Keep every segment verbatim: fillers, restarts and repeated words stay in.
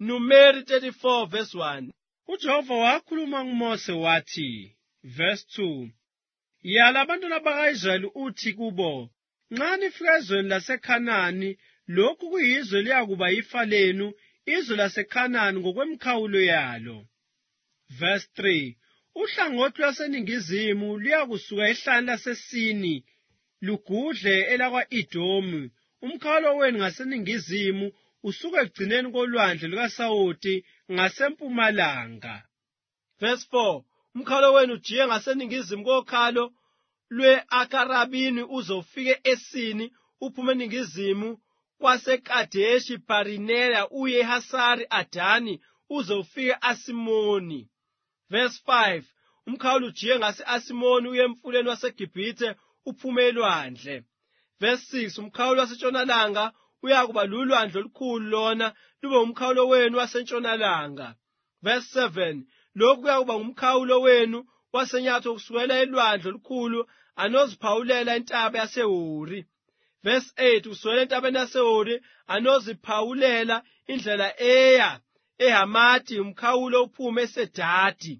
Numeri thirty-four verse one. uJehova wakhuluma kuMose wathi, verse two, yala abantwana baka-Israyeli uthi kubo, nxa nifika ezweni laseKhanani, lokhu kuyizwe liyakuba yifa lenu, izwe laseKhanani ngokwemikhawulo yalo. Verse three, uhlangothi lwaseningizimu luyakusuka ehlane laseSini lugudle elakwa-Edomu, umkhawulo wenu ngaseningizimu usuka ekugcineni kolwandle lukaSawoti ngasempumalanga. Verse four, umkhawulo wenu ujiye ngaseningizimu kokhalo lwe-Akarabini uze ufike eSini, uphume eningizimu kwaseKadeshi Barineya uye eHasari Adani uze ufike Asimoni. Verse five, umkhawulo ujiye ngase-Asimoni uye emfuleni waseGibhithe uphume elwandle. Verse six, umkhawulo wasentshonalanga uyakuba lulwandle olukhulu lona lube umkhawulo wenu wasentshonalanga. Verse seven, lokhu kuyakuba ngumkhawulo wenu wasenyakatho kusukela elwandle olukhulu anoziphawulela intaba yaseHori. Verse eight, kusukela entabeni yaseHori anoziphawulela indlela eya eHamathi umkhawulo uphume eSedadi.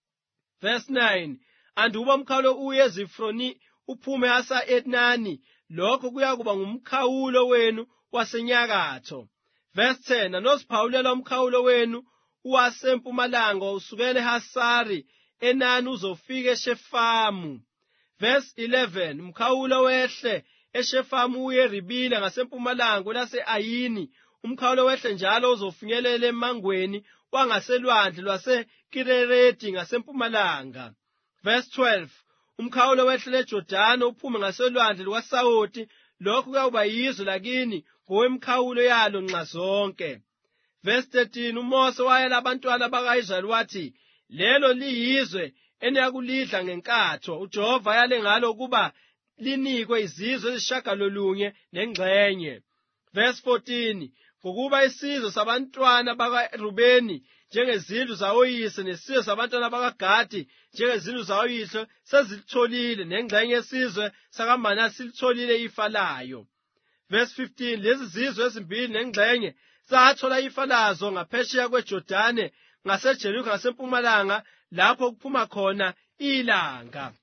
Verse nine, anduba umkhawulo uye eZifroni uphume asa-Etnani, lokho kuyakuba ngumkhawulo wenu wasenyakatho. Verse ten, anoziphawulela umkhawulo wenu wasempumalanga usukela eHasari Enani uzofika eShefamu. Verse eleven, umkhawulo wehle eShefamu uye eRibila ngasempumalanga lase-Ayini, umkhawulo wehle njalo uzofinyelela emangweni wangaselwandle lwaseKinereti ngasempumalanga. Verse twelve, umkhawulo wehle leJordani uphume ngaselwandle lukaSawoti, lokhu kuyakuba yizwe lakini ngokwemikhawulo yalo nxa zonke. Verse thirteen, uMose wayela abantwana baka-Israyeli wathi, lelo liyizwe eniyakulidla ngenkatho, uJehova yale ngalo ukuba linikwe izizwe ezishagalolunye nengxenye. Verse fourteen, ngokuba isizwe sabantwana bakaRubeni njengezindlu zawoyise nesizwe sabantwana bakaGadi njengezindlu zawoyise sezilitholile, nengxenye yesizwe sakaManase silitholile ifa layo. Verse fifteen, lezi zizwe ezimbili nengxenye zathola ifa lazo ngaphesheya kweJordani ngaseJerikho ngasempumalanga lapho kuphuma khona ilanga.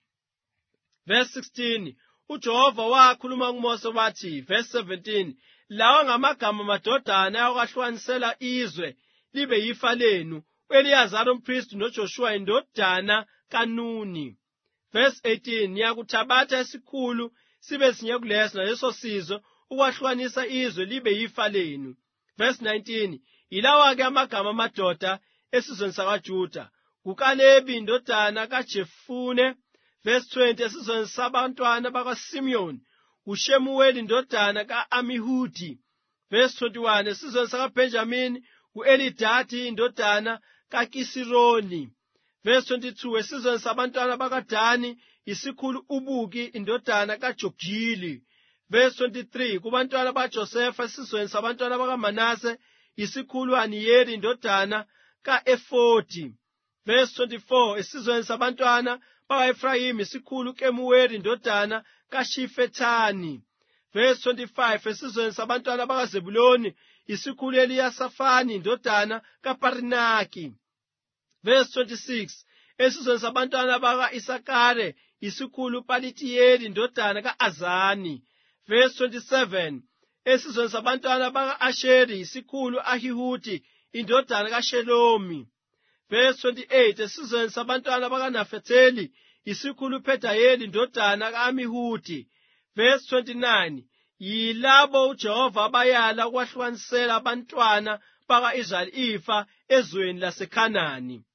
Verse sixteen, uJehova wakhuluma kuMose wathi, verse seventeen, lawa ngamagama amadodana ayokwahlukanisela izwe libe yifa lenu, u-Eliyazari umphristi noJoshua indodana kaNuni. Verse eighteen, niyakuthabatha esikhulu sibe sinye kuleso naleso sizwe ukwahlukanisa izwe libe yifa lenu. Verse nineteen, yilawa-ke amagama amadoda esizweni sakaJuda, uKalebi indodana kaJefune. Verse twenty, esizweni sabantwana bakaSimiyoni, uShemuweli indodana ka-Amihudi. Verse twenty-one, esizweni sakaBhenjamini, u-Elidadi indodana kaKisironi. Verse twenty-two, esizweni sabantwana bakaDani, isikhulu uBuki indodana kaJogili. Verse twenty-three, kubantwana bakaJosefa, esizweni sabantwana bakaManase, isikhulu Haniyeli indodana ka-Efodi. Verse twenty-four, esizweni sabantwana baka-Efrayimi, isikhulu Kemuweli indodana kaShifethani. Verse twenty-five, esizweni sabantwana bakaZebuloni, isikhulu Eliyasafani indodana kaParinaki. Verse twenty-six, esizweni sabantwana baka-Isakare, isikhulu Palitiyeli indodana ka-Azani. Verse twenty-seven, esizweni sabantwana baka-Asheri, isikhulu Ahihudi indodana kaShelomi. Verse twenty-eight, esizweni sabantwana bakaNafetheli, isikhulu Phedayeli indodana ka-Amihudi. Verse twenty-nine, yilabo uJehova abayala ukwahlukanisela abantwana baka-Israyeli ifa ezweni laseKhanani.